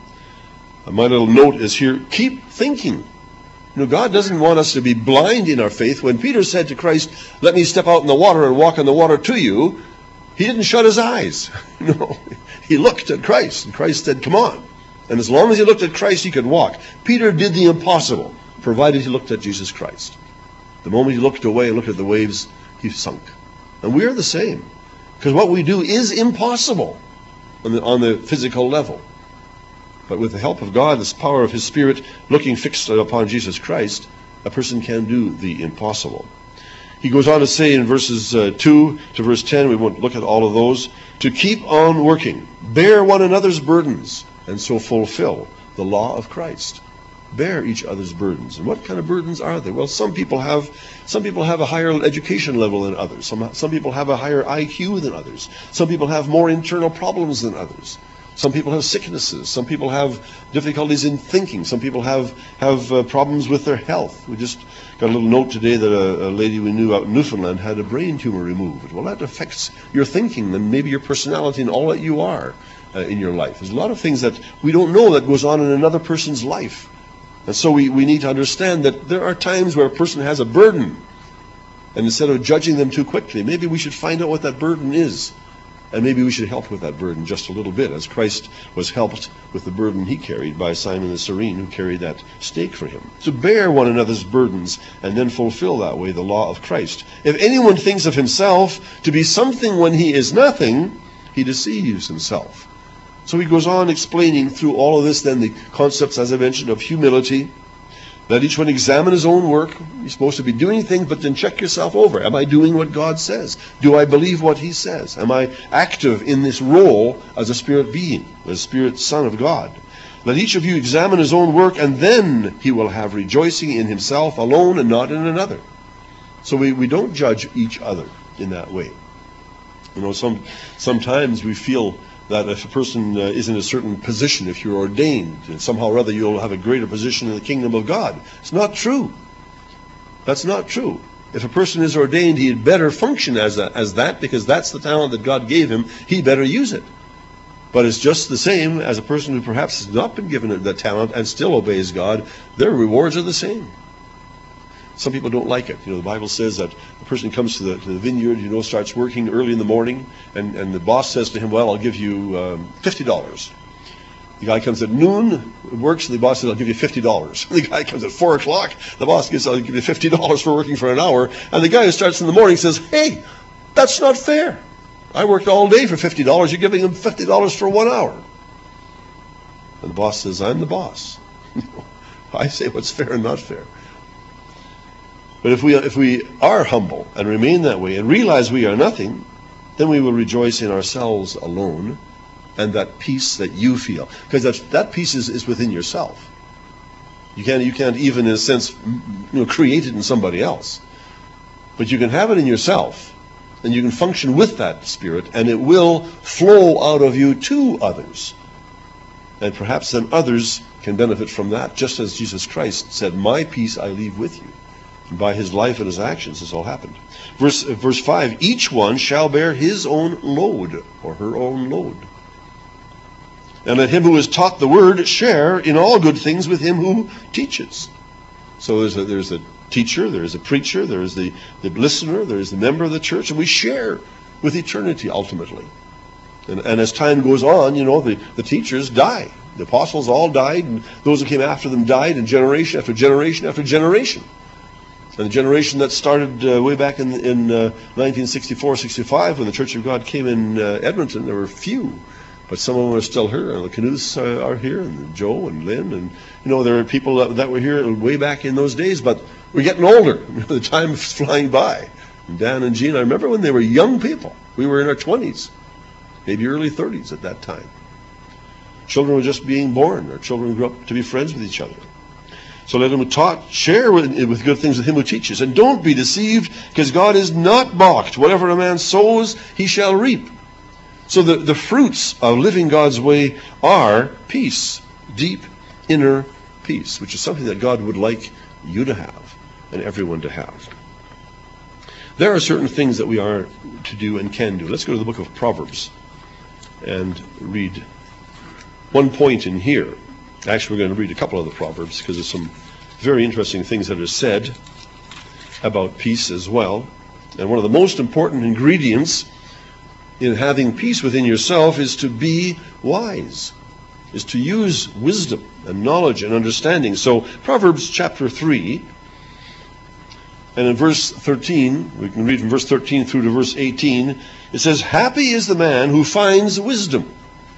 my little note is here, keep thinking. You know, God doesn't want us to be blind in our faith. When Peter said to Christ, let me step out in the water and walk on the water to you, he didn't shut his eyes. No, he looked at Christ, and Christ said, come on. And as long as he looked at Christ, he could walk. Peter did the impossible, provided he looked at Jesus Christ. The moment he looked away and looked at the waves, he sunk. And we are the same, because what we do is impossible on the, on the physical level. But with the help of God, this power of his Spirit, looking fixed upon Jesus Christ, a person can do the impossible. He goes on to say in verses uh, two to verse ten, we won't look at all of those, to keep on working, bear one another's burdens, and so fulfill the law of Christ. Bear each other's burdens. And what kind of burdens are they? Well, some people have some people have a higher education level than others. Some, some people have a higher I Q than others. Some people have more internal problems than others. Some people have sicknesses. Some people have difficulties in thinking. Some people have, have uh, problems with their health. We just got a little note today that a, a lady we knew out in Newfoundland had a brain tumor removed. Well, that affects your thinking and maybe your personality and all that you are uh, in your life. There's a lot of things that we don't know that goes on in another person's life. And so we, we need to understand that there are times where a person has a burden. And instead of judging them too quickly, maybe we should find out what that burden is. And maybe we should help with that burden just a little bit, as Christ was helped with the burden he carried by Simon the Cyrene, who carried that stake for him. To bear one another's burdens and then fulfill that way the law of Christ. If anyone thinks of himself to be something when he is nothing, he deceives himself. So he goes on explaining through all of this then the concepts, as I mentioned, of humility. Let each one examine his own work. You're supposed to be doing things, but then check yourself over. Am I doing what God says? Do I believe what he says? Am I active in this role as a spirit being, as a spirit son of God? Let each of you examine his own work, and then he will have rejoicing in himself alone and not in another. So we, we don't judge each other in that way. You know, some sometimes we feel that if a person uh, is in a certain position, if you're ordained, and somehow or other you'll have a greater position in the kingdom of God. It's not true. That's not true. If a person is ordained, he had better function as, a, as that, because that's the talent that God gave him. He better use it. But it's just the same as a person who perhaps has not been given that talent and still obeys God. Their rewards are the same. Some people don't like it. You know, the Bible says that a person comes to the, to the vineyard, you know, starts working early in the morning, and, and the boss says to him, well, I'll give you um, fifty dollars. The guy comes at noon, works, and the boss says, I'll give you fifty dollars. The guy comes at four o'clock, the boss says, I'll give you fifty dollars for working for an hour. And the guy who starts in the morning says, hey, that's not fair. I worked all day for fifty dollars. You're giving him fifty dollars for one hour. And the boss says, I'm the boss. I say what's fair and not fair. But if we if we are humble and remain that way and realize we are nothing, then we will rejoice in ourselves alone and that peace that you feel. Because that, that peace is, is within yourself. You can't, you can't even, in a sense, you know, create it in somebody else. But you can have it in yourself, and you can function with that spirit, and it will flow out of you to others. And perhaps then others can benefit from that, just as Jesus Christ said, my peace I leave with you. And by his life and his actions, this all happened. Verse, verse five, each one shall bear his own load, or her own load. And let him who is taught the word share in all good things with him who teaches. So there's a, there's a teacher, there's a preacher, there's the, the listener, there's the member of the church, and we share with eternity ultimately. And, and as time goes on, you know, the, the teachers die. The apostles all died, and those who came after them died, and generation after generation after generation. And the generation that started uh, way back in, in uh, nineteen sixty-four sixty-five, when the Church of God came in uh, Edmonton, there were few. But some of them are still here. And the Canuths uh, are here, and Joe and Lynn. And, you know, there are people that, that were here way back in those days. But we're getting older. The time is flying by. And Dan and Jean, I remember when they were young people. We were in our twenties, maybe early thirties at that time. Children were just being born. Our children grew up to be friends with each other. So let him taught, share with, with good things with him who teaches. And don't be deceived, because God is not mocked. Whatever a man sows, he shall reap. So the, the fruits of living God's way are peace, deep inner peace, which is something that God would like you to have and everyone to have. There are certain things that we are to do and can do. Let's go to the book of Proverbs and read one point in here. Actually, we're going to read a couple of the Proverbs because there's some very interesting things that are said about peace as well. And one of the most important ingredients in having peace within yourself is to be wise, is to use wisdom and knowledge and understanding. So Proverbs chapter three, and in verse thirteen, we can read from verse thirteen through to verse eighteen, it says, "Happy is the man who finds wisdom."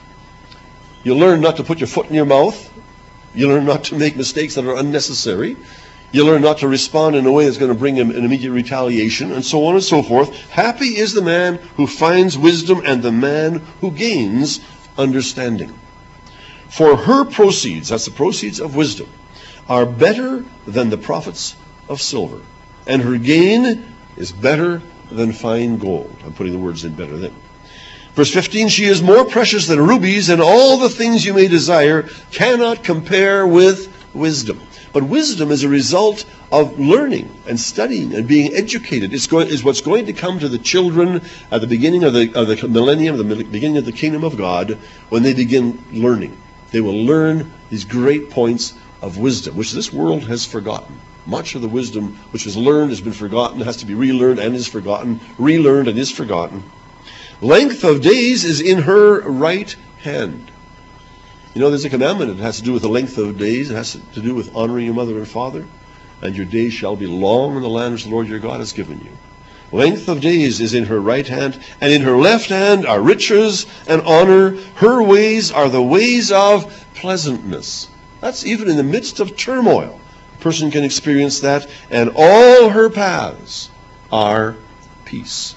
You learn not to put your foot in your mouth. You learn not to make mistakes that are unnecessary. You learn not to respond in a way that's going to bring him an immediate retaliation, and so on and so forth. Happy is the man who finds wisdom, and the man who gains understanding. For her proceeds, that's the proceeds of wisdom, are better than the profits of silver, and her gain is better than fine gold. I'm putting the words in better than. Verse fifteen, "She is more precious than rubies, and all the things you may desire cannot compare with wisdom." But wisdom is a result of learning and studying and being educated. It's going, is what's going to come to the children at the beginning of the, of the millennium, the beginning of the kingdom of God, when they begin learning. They will learn these great points of wisdom, which this world has forgotten. Much of the wisdom which was learned has been forgotten, has to be relearned and is forgotten, relearned and is forgotten. Length of days is in her right hand. You know, there's a commandment. It has to do with the length of days. It has to do with honoring your mother and father. And your days shall be long in the land which the Lord your God has given you. Length of days is in her right hand, and in her left hand are riches and honor. Her ways are the ways of pleasantness. That's even in the midst of turmoil. A person can experience that. And all her paths are peace.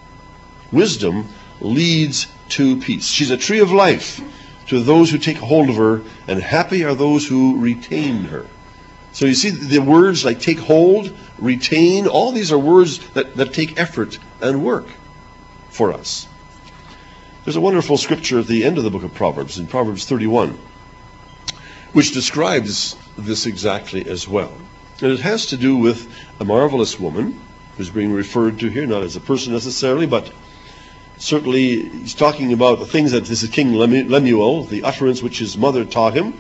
Wisdom leads to peace. She's a tree of life to those who take hold of her, and happy are those who retain her. So you see the words like take hold, retain, all these are words that, that take effort and work for us. There's a wonderful scripture at the end of the book of Proverbs, in Proverbs thirty-one, which describes this exactly as well. And it has to do with a marvelous woman who's being referred to here, not as a person necessarily, but certainly he's talking about the things that this is King Lemuel, the utterance which his mother taught him.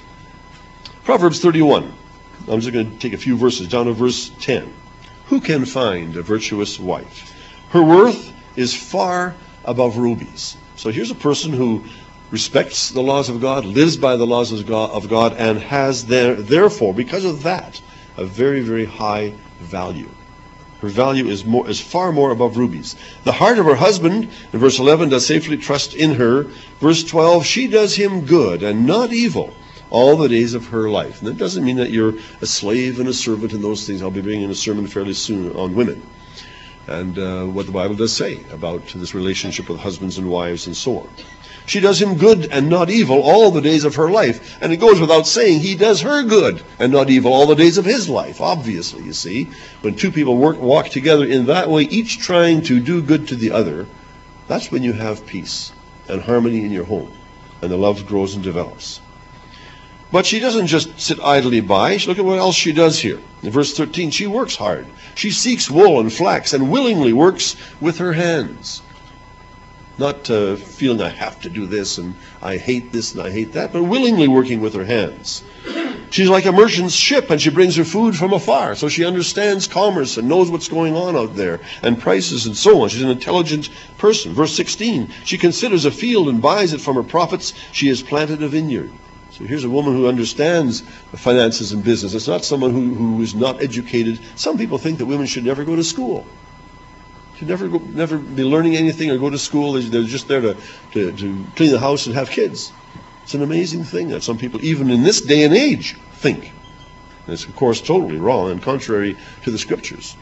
Proverbs thirty-one. I'm just going to take a few verses down to verse ten. "Who can find a virtuous wife? Her worth is far above rubies." So here's a person who respects the laws of God, lives by the laws of God, of God and has there, therefore, because of that, a very, very high value. Her value is more is far more above rubies. "The heart of her husband," in verse eleven, "does safely trust in her." Verse twelve, "She does him good and not evil all the days of her life." And that doesn't mean that you're a slave and a servant and those things. I'll be bringing a sermon fairly soon on women and uh, what the Bible does say about this relationship with husbands and wives and so on. "She does him good and not evil all the days of her life." And it goes without saying, he does her good and not evil all the days of his life. Obviously, you see, when two people work, walk together in that way, each trying to do good to the other, that's when you have peace and harmony in your home, and the love grows and develops. But she doesn't just sit idly by. Look at what else she does here. In verse thirteen, "She works hard. She seeks wool and flax and willingly works with her hands." Not uh, feeling I have to do this and I hate this and I hate that, but willingly working with her hands. She's like a merchant's ship, and she brings her food from afar. So she understands commerce and knows what's going on out there, and prices and so on. She's an intelligent person. Verse sixteen, she considers a field and buys it from her profits. She has planted a vineyard. So here's a woman who understands finances and business. It's not someone who, who is not educated. Some people think that women should never go to school. Should never go, never be learning anything or go to school. They're just there to, to, to clean the house and have kids. It's an amazing thing that some people, even in this day and age, think. And it's, of course, totally wrong and contrary to the Scriptures.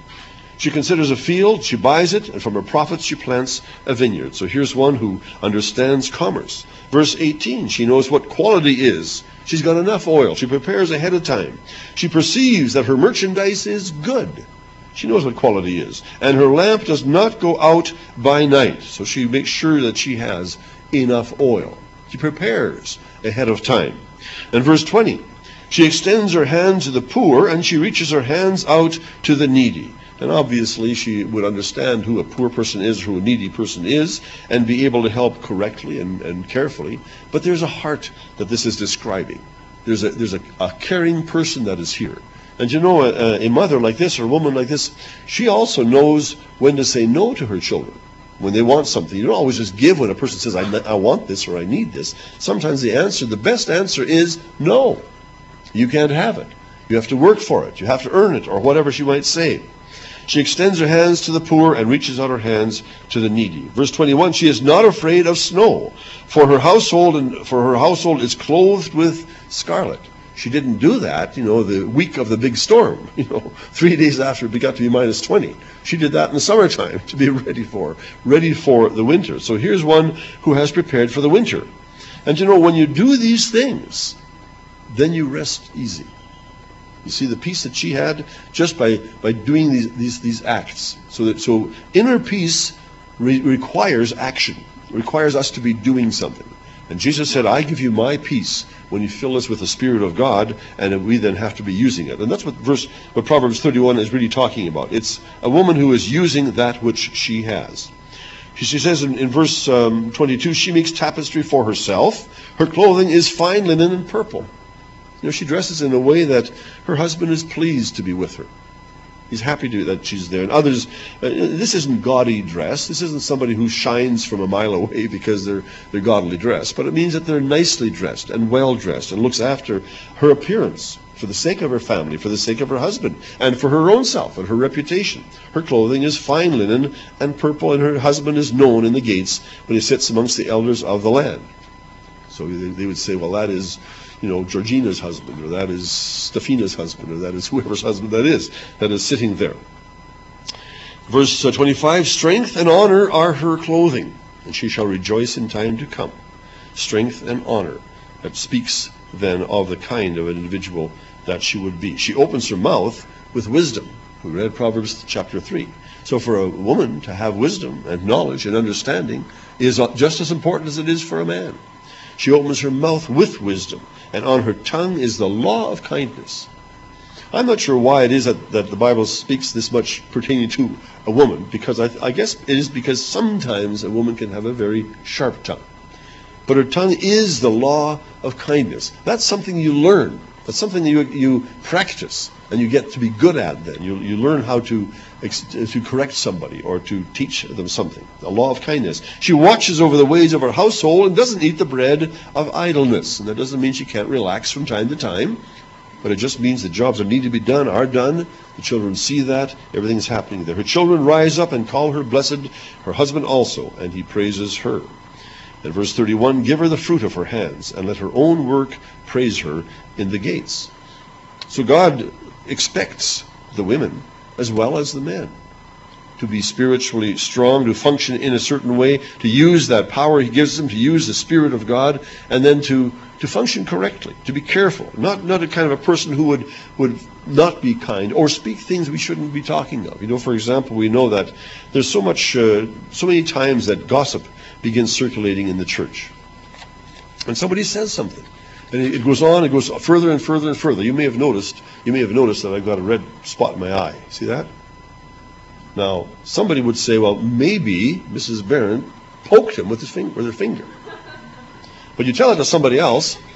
She considers a field, she buys it, and from her profits she plants a vineyard. So here's one who understands commerce. Verse eighteen, she knows what quality is. She's got enough oil. She prepares ahead of time. She perceives that her merchandise is good. She knows what quality is. And her lamp does not go out by night. So she makes sure that she has enough oil. She prepares ahead of time. And verse twenty, she extends her hand to the poor, and she reaches her hands out to the needy. And obviously she would understand who a poor person is, who a needy person is, and be able to help correctly and, and carefully. But there's a heart that this is describing. There's a, there's a, a caring person that is here. And you know, a, a mother like this or a woman like this, she also knows when to say no to her children. When they want something, you don't always just give when a person says, I, I want this or I need this. Sometimes the answer, the best answer is no. You can't have it. You have to work for it. You have to earn it, or whatever she might say. She extends her hands to the poor and reaches out her hands to the needy. Verse twenty-one, she is not afraid of snow, for her household and for her household is clothed with scarlet. She didn't do that, you know, the week of the big storm, you know, three days after it got to be minus twenty. She did that in the summertime to be ready for, ready for the winter. So here's one who has prepared for the winter. And you know, when you do these things, then you rest easy. You see the peace that she had just by, by doing these, these, these acts. So that so inner peace re- requires action, requires us to be doing something. And Jesus said, I give you my peace when you fill us with the Spirit of God, and we then have to be using it. And that's what verse, what Proverbs thirty-one is really talking about. It's a woman who is using that which she has. She says in, in verse um, twenty-two, she makes tapestry for herself. Her clothing is fine linen and purple. You know, she dresses in a way that her husband is pleased to be with her. He's happy to, that she's there. And others, uh, this isn't gaudy dress. This isn't somebody who shines from a mile away because they're they're gaudily dressed. But it means that they're nicely dressed and well dressed and looks after her appearance for the sake of her family, for the sake of her husband, and for her own self and her reputation. Her clothing is fine linen and purple, and her husband is known in the gates when he sits amongst the elders of the land. So they, they would say, well, that is, you know, Georgina's husband, or that is Stefina's husband, or that is whoever's husband that is, that is sitting there. Verse twenty-five, strength and honor are her clothing, and she shall rejoice in time to come. Strength and honor. That speaks then of the kind of an individual that she would be. She opens her mouth with wisdom. We read Proverbs chapter three. So for a woman to have wisdom and knowledge and understanding is just as important as it is for a man. She opens her mouth with wisdom, and on her tongue is the law of kindness. I'm not sure why it is that, that the Bible speaks this much pertaining to a woman, because I, I guess it is because sometimes a woman can have a very sharp tongue. But her tongue is the law of kindness. That's something you learn. That's something you you practice, and you get to be good at then. You, you learn how to, to correct somebody or to teach them something. The law of kindness. She watches over the ways of her household and doesn't eat the bread of idleness. And that doesn't mean she can't relax from time to time, but it just means the jobs that need to be done are done. The children see that. Everything's happening there. Her children rise up and call her blessed, her husband also, and he praises her. And verse thirty-one, give her the fruit of her hands, and let her own work praise her in the gates. So God expects the women as well as the men to be spiritually strong, to function in a certain way, to use that power he gives them, to use the Spirit of God, and then to, to function correctly, to be careful. Not not a kind of a person who would, would not be kind or speak things we shouldn't be talking of. You know, for example, we know that there's so much, uh, so many times that gossip begins circulating in the church. And somebody says something. And it goes on, it goes further and further and further. You may have noticed, you may have noticed that I've got a red spot in my eye. See that? Now, somebody would say, well, maybe Missus Barron poked him with his finger, with her finger. But you tell it to somebody else,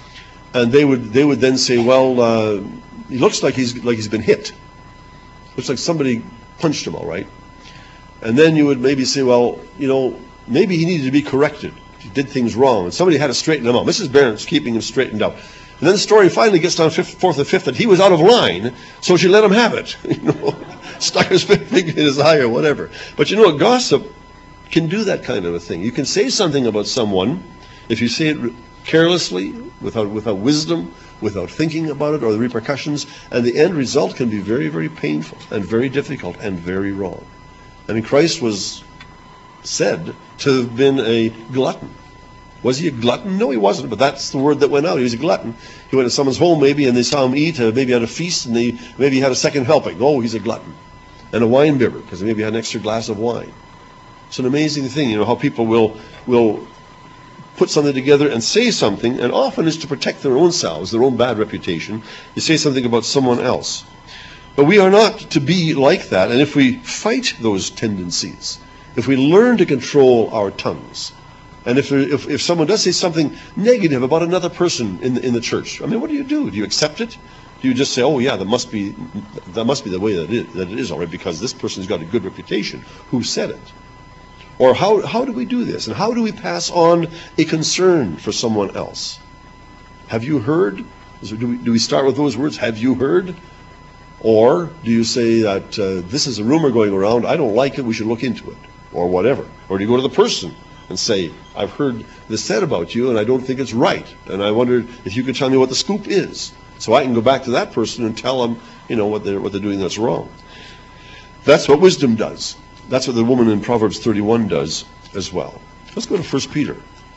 and they would they would then say, well, uh, he looks like he's like he's been hit. Looks like somebody punched him, all right. And then you would maybe say, well, you know, maybe he needed to be corrected. He did things wrong, and somebody had to straighten him out. Missus Barrett's keeping him straightened out. And then the story finally gets down fifth, fourth or fifth that he was out of line, so she let him have it. You know, stuck his finger in his eye or whatever. But you know, gossip can do that kind of a thing. You can say something about someone, if you say it carelessly, without without wisdom, without thinking about it or the repercussions, and the end result can be very, very painful and very difficult and very wrong. I mean, Christ was said to have been a glutton. Was he a glutton? No, he wasn't, but that's the word that went out. He was a glutton. He went to someone's home maybe, and they saw him eat, uh, maybe had a feast, and they maybe had a second helping. Oh, he's a glutton. And a wine bibber, because maybe he had an extra glass of wine. It's an amazing thing, you know, how people will will put something together and say something, and often it's to protect their own selves, their own bad reputation. They say something about someone else. But we are not to be like that, and if we fight those tendencies, if we learn to control our tongues, and if, if if someone does say something negative about another person in the, in the church, I mean, what do you do? Do you accept it? Do you just say, oh yeah, that must be that must be the way that it is, that it is all right, because this person's got a good reputation. Who said it? Or how how do we do this? And how do we pass on a concern for someone else? Have you heard? Do we, do we start with those words? Have you heard? Or do you say that uh, this is a rumor going around, I don't like it, we should look into it, or whatever? Or do you go to the person and say, I've heard this said about you and I don't think it's right, and I wonder if you could tell me what the scoop is, so I can go back to that person and tell them, you know, what they're what they're doing that's wrong. That's what wisdom does. That's what the woman in Proverbs thirty-one does as well. Let's go to First Peter.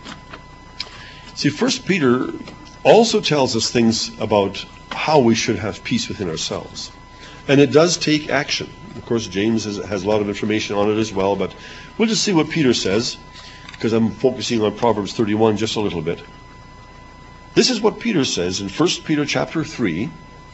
See, First Peter also tells us things about how we should have peace within ourselves. And it does take action. Of course, James has, has a lot of information on it as well, but we'll just see what Peter says, because I'm focusing on Proverbs thirty-one just a little bit. This is what Peter says in First Peter chapter three,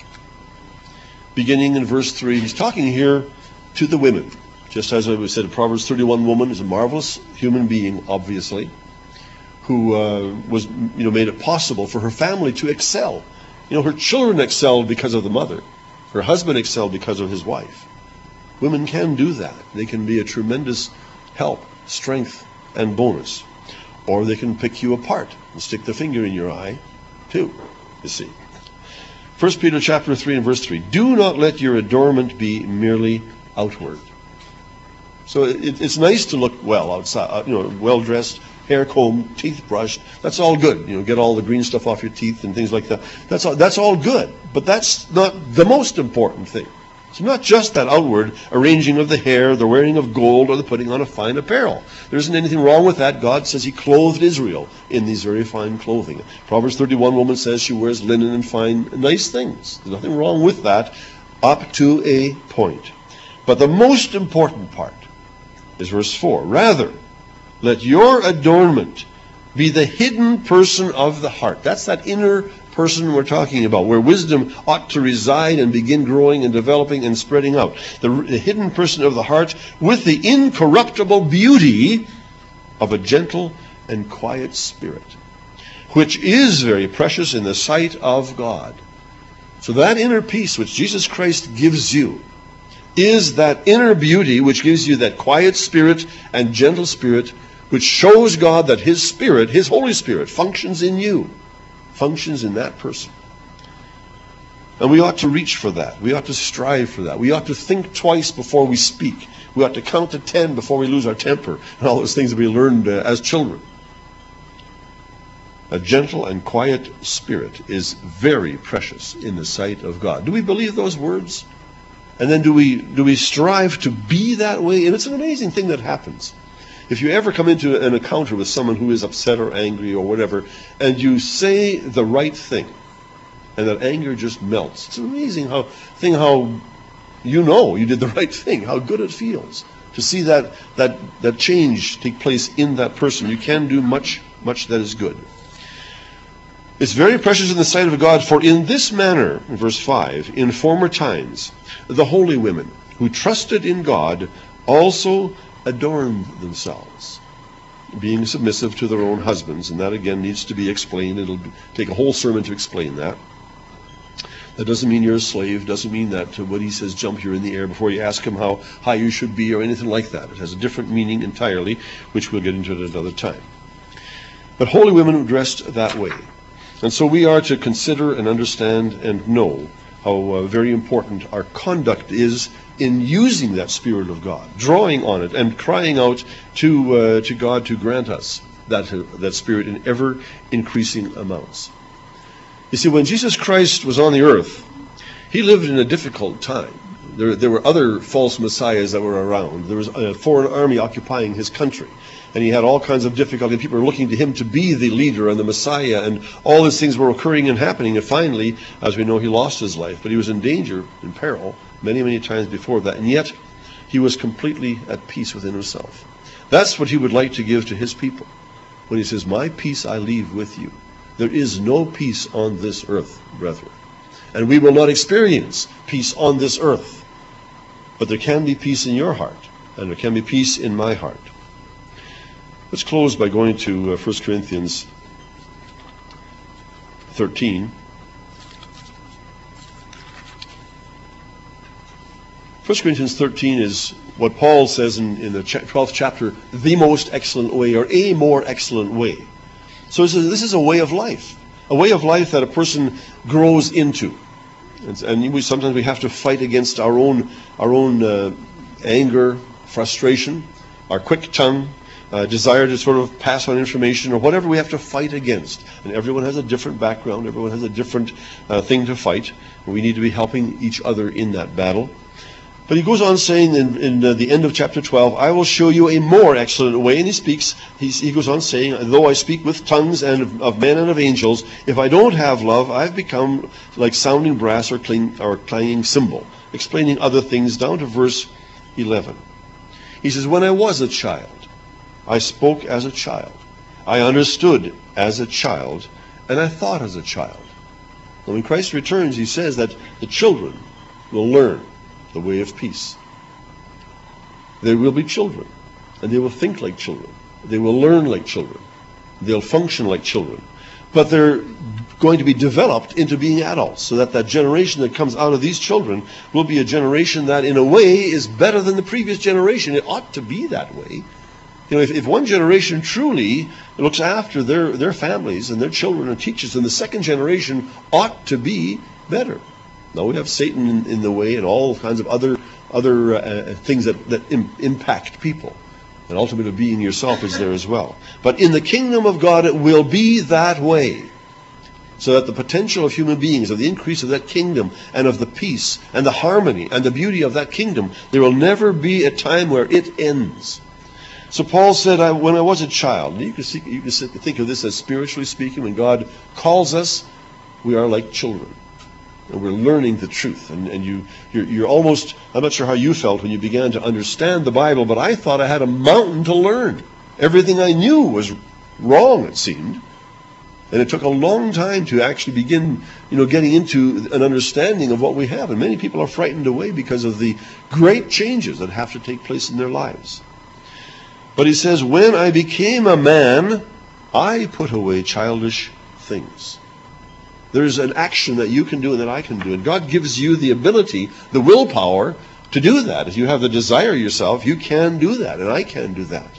beginning in verse three. He's talking here to the women. Just as we said, Proverbs thirty-one woman is a marvelous human being, obviously, who uh, was, you know, made it possible for her family to excel. You know, her children excelled because of the mother. Her husband excelled because of his wife. Women can do that. They can be a tremendous help, strength, and bonus. Or they can pick you apart and stick the finger in your eye, too, you see. First Peter chapter three and verse three. Do not let your adornment be merely outward. So it, it's nice to look well outside, you know, well dressed, hair combed, teeth brushed. That's all good. You know, get all the green stuff off your teeth and things like that. That's all, that's all good. But that's not the most important thing. It's not just that outward arranging of the hair, the wearing of gold, or the putting on of fine apparel. There isn't anything wrong with that. God says he clothed Israel in these very fine clothing. Proverbs thirty-one woman says she wears linen and fine, nice things. There's nothing wrong with that up to a point. But the most important part is verse four. Rather, let your adornment be the hidden person of the heart. That's that inner person we're talking about, where wisdom ought to reside and begin growing and developing and spreading out. The, the hidden person of the heart with the incorruptible beauty of a gentle and quiet spirit, which is very precious in the sight of God. So that inner peace which Jesus Christ gives you is that inner beauty which gives you that quiet spirit and gentle spirit, which shows God that his spirit, his Holy Spirit, functions in you, functions in that person. And we ought to reach for that. We ought to strive for that. We ought to think twice before we speak. We ought to count to ten before we lose our temper, and all those things that we learned uh, as children. A gentle and quiet spirit is very precious in the sight of God. Do we believe those words? And then do we do we strive to be that way? And it's an amazing thing that happens. If you ever come into an encounter with someone who is upset or angry or whatever, and you say the right thing, and that anger just melts, it's an amazing how thing how you know you did the right thing, how good it feels to see that that that change take place in that person. You can do much, much that is good. It's very precious in the sight of God, for in this manner, in verse five, in former times, the holy women who trusted in God also adorned themselves. being submissive to their own husbands, and that again needs to be explained. It'll take a whole sermon to explain that. That doesn't mean you're a slave, doesn't mean that when he says jump, you're in the air before you ask him how high you should be or anything like that. It has a different meaning entirely, which we'll get into at another time. But holy women were dressed that way. And so we are to consider and understand and know how uh, very important our conduct is in using that Spirit of God, drawing on it and crying out to uh, to God to grant us that, uh, that Spirit in ever-increasing amounts. You see, when Jesus Christ was on the earth, he lived in a difficult time. There, there were other false messiahs that were around. There was a foreign army occupying his country, and he had all kinds of difficulty. People were looking to him to be the leader and the Messiah, and all these things were occurring and happening. And finally, as we know, he lost his life, but he was in danger, in peril, many, many times before that, and yet he was completely at peace within himself. That's what he would like to give to his people when he says, "My peace I leave with you." There is no peace on this earth, brethren. And we will not experience peace on this earth. But there can be peace in your heart, and there can be peace in my heart. Let's close by going to uh, First Corinthians thirteen. First Corinthians thirteen is what Paul says in, in the twelfth chapter, the most excellent way, or a more excellent way. So this is a way of life, a way of life that a person grows into. And, and we, sometimes we have to fight against our own, our own uh, anger, frustration, our quick tongue, uh, desire to sort of pass on information, or whatever we have to fight against. And everyone has a different background, everyone has a different uh, thing to fight. And we need to be helping each other in that battle. But he goes on saying in, in uh, the end of chapter twelve, "I will show you a more excellent way." And he speaks, he's, he goes on saying, "Though I speak with tongues and of, of men and of angels, if I don't have love, I've become like sounding brass or, cling, or clanging cymbal." Explaining other things down to verse eleven. He says, "When I was a child, I spoke as a child. I understood as a child, and I thought as a child." And when Christ returns, he says that the children will learn the way of peace. They will be children, and they will think like children. They will learn like children. They'll function like children. But they're going to be developed into being adults, so that that generation that comes out of these children will be a generation that in a way is better than the previous generation. It ought to be that way. You know, if, if one generation truly looks after their, their families and their children and teaches, then the second generation ought to be better. Now we have Satan in, in the way, and all kinds of other other uh, things that, that im- impact people. And ultimately being yourself is there as well. But in the kingdom of God it will be that way. So that the potential of human beings, of the increase of that kingdom, and of the peace, and the harmony, and the beauty of that kingdom, there will never be a time where it ends. So Paul said, I, when I was a child, and you can, see, you can think of this as spiritually speaking, when God calls us, we are like children. And we're learning the truth. And, and you, you're, you're almost, I'm not sure how you felt when you began to understand the Bible, but I thought I had a mountain to learn. Everything I knew was wrong, it seemed. And it took a long time to actually begin, you know, getting into an understanding of what we have. And many people are frightened away because of the great changes that have to take place in their lives. But he says, when I became a man, I put away childish things. There's an action that you can do and that I can do. And God gives you the ability, the willpower to do that. If you have the desire yourself, you can do that, and I can do that.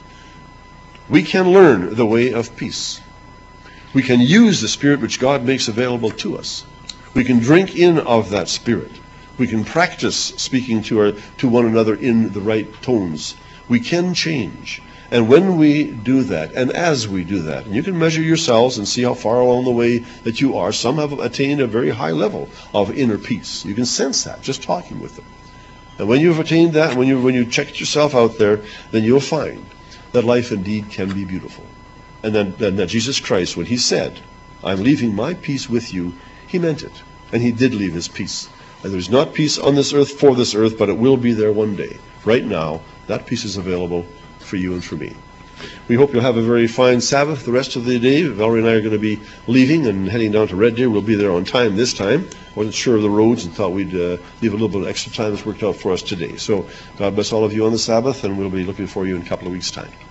We can learn the way of peace. We can use the Spirit which God makes available to us. We can drink in of that Spirit. We can practice speaking to our, to one another in the right tones. We can change. And when we do that, and as we do that, and you can measure yourselves and see how far along the way that you are. Some have attained a very high level of inner peace. You can sense that just talking with them. And when you've attained that, when you when you check yourself out there, then you'll find that life indeed can be beautiful. And then, then that Jesus Christ, when he said, I'm leaving my peace with you, he meant it. And he did leave his peace. And there's not peace on this earth for this earth, but it will be there one day. Right now, that peace is available for you and for me. We hope you'll have a very fine Sabbath the rest of the day. Valerie and I are going to be leaving and heading down to Red Deer. We'll be there on time this time. Wasn't sure of the roads and thought we'd uh, leave a little bit of extra time. That's worked out for us today. So God bless all of you on the Sabbath, and we'll be looking for you in a couple of weeks' time.